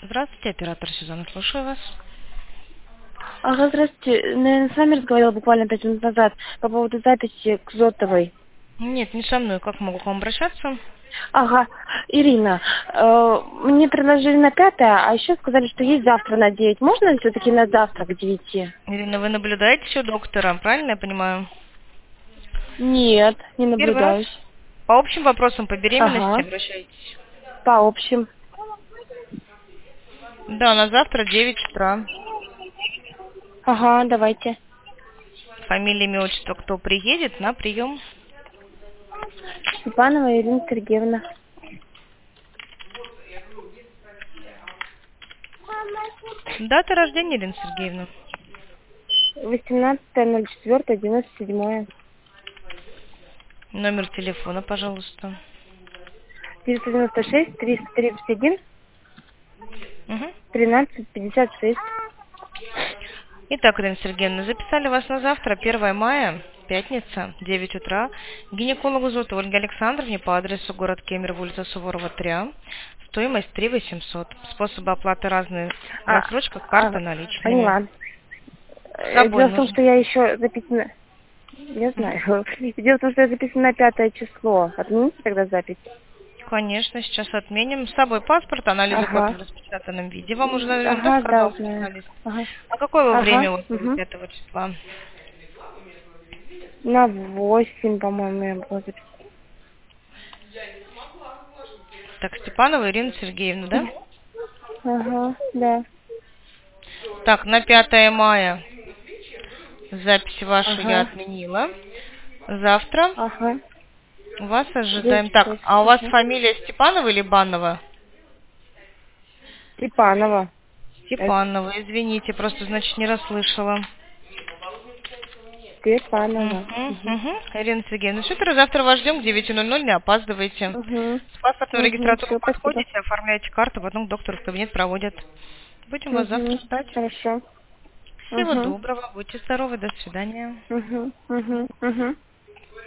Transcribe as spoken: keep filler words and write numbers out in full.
Здравствуйте, оператор сезона, слушаю вас. Ага, здравствуйте. Наверное, с вами разговаривала буквально пять минут назад по поводу записи к Зотовой. Нет, не со мной. Как могу к вам обращаться? Ага, Ирина, э, мне предложили на пятое, а еще сказали, что есть завтра на девять. Можно ли все-таки на завтра к девяти? Ирина, вы наблюдаете все доктора, правильно я понимаю? Нет, не Первый раз? наблюдаюсь. По общим вопросам по беременности Ага, обращаетесь? по общим. Да, на завтра девять утра. Ага, давайте. Фамилия, имя, отчество, кто приедет на прием? Степанова Ирина Сергеевна. Дата рождения, Ирина Сергеевна? восемнадцатое ноль четвёртое девяносто седьмое. Номер телефона, пожалуйста. девятьсот девяносто шесть триста тридцать один Угу. тринадцать пятьдесят шесть. Итак, Ирина Сергеевна, записали вас на завтра, первое мая, пятница, девять утра, к гинекологу Зотовой Ольге Александровне по адресу город Кемерово, улица Суворова, три А. Стоимость три восемьсот. Способы оплаты разные. А, Рассрочка, карта а, наличными. поняла. С Э, собой Дело в том, нужно. что я еще записана... Я знаю. Дело в том, что я записана на пятое число. Отмените тогда запись? Конечно, сейчас отменим. С собой паспорт, анализы копии в Ага. распечатанном виде. Вам уже, наверное, да, Ага, да, сказал знаю. специалист? Ага. А какое вы время Ага. вот было Угу. пятого числа? На восемь, по-моему, я была записана. Так, Степанова Ирина Сергеевна, да? Ага, да. Так, на пятое мая запись вашу я Ага. отменила. Завтра Ага. вас девять ожидаем. Так, часов. а у вас Ага. фамилия Степанова или Банова? Степанова. Э, Степанова, извините, просто, значит, не расслышала. Степанова. Угу, Угу. угу. Ирина Сергеевна, супер, завтра вас ждем к девяти ноль ноль, не опаздывайте. Угу. С паспортную Угу. регистратуру Все, спасибо. подходите, оформляете карту, потом к доктору в кабинет проводят. Будем вас завтра Угу. ждать. Хорошо. Всего Угу. доброго, будьте здоровы, до свидания. Угу. Угу. Угу.